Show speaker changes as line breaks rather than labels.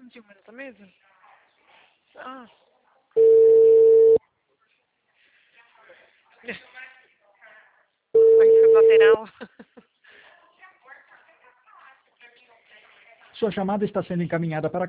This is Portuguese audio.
Dilma nessa mesa? Ah. Aí foi lateral.
Sua chamada está sendo encaminhada para